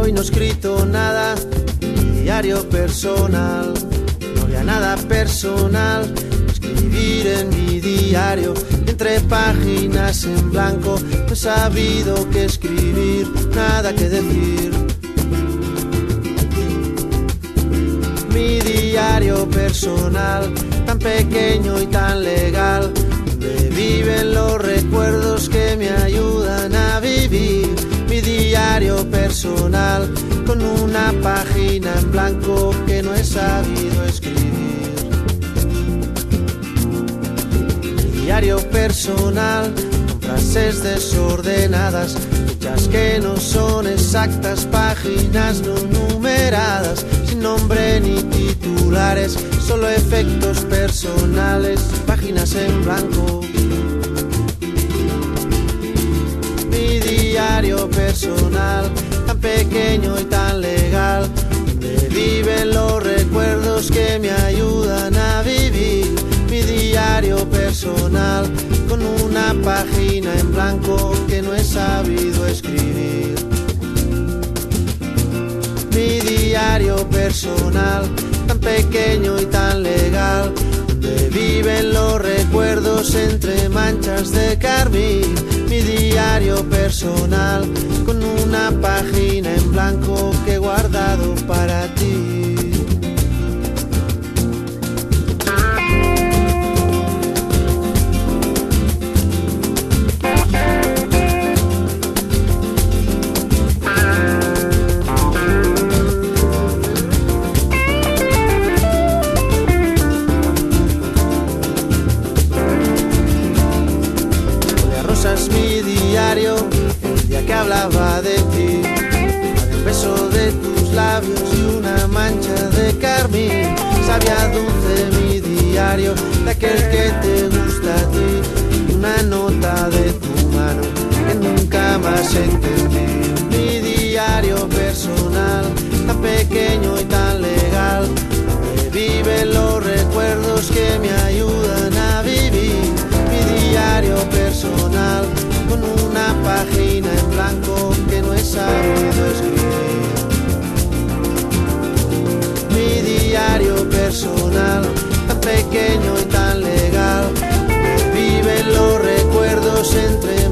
hoy no he escrito nada, mi diario personal. No había nada personal, escribir en mi diario. Entre páginas en blanco no he sabido qué escribir, nada que decir. Mi diario personal, tan pequeño y tan legal, donde viven los recuerdos que me ayudan a vivir. Mi diario personal, con una página en blanco que no he sabido escribir. Mi diario personal, con frases desordenadas, hechas que no son exactas, páginas no numeradas, sin nombre ni titulares, solo efectos personales, páginas en blanco. Mi diario personal, tan pequeño y tan legal, donde viven los recuerdos que me ayudan a vivir. Mi diario personal, con una página en blanco que no he sabido escribir. Mi diario personal, tan pequeño y tan legal, donde viven los recuerdos entre manchas de carmín. Mi diario personal, con una página en blanco que he guardado para ti. Mi diario, el día que hablaba de ti, de un beso de tus labios y una mancha de carmín. Sabía dulce mi diario, de aquel que te gusta a ti, una nota de tu mano que nunca más entendí. Mi diario personal, tan pequeño y tan legal, donde viven los recuerdos que me ayudan a vivir. Mi diario personal, con una página en blanco que no he sabido escribir. Mi diario personal, tan pequeño y tan legal, donde viven los recuerdos entre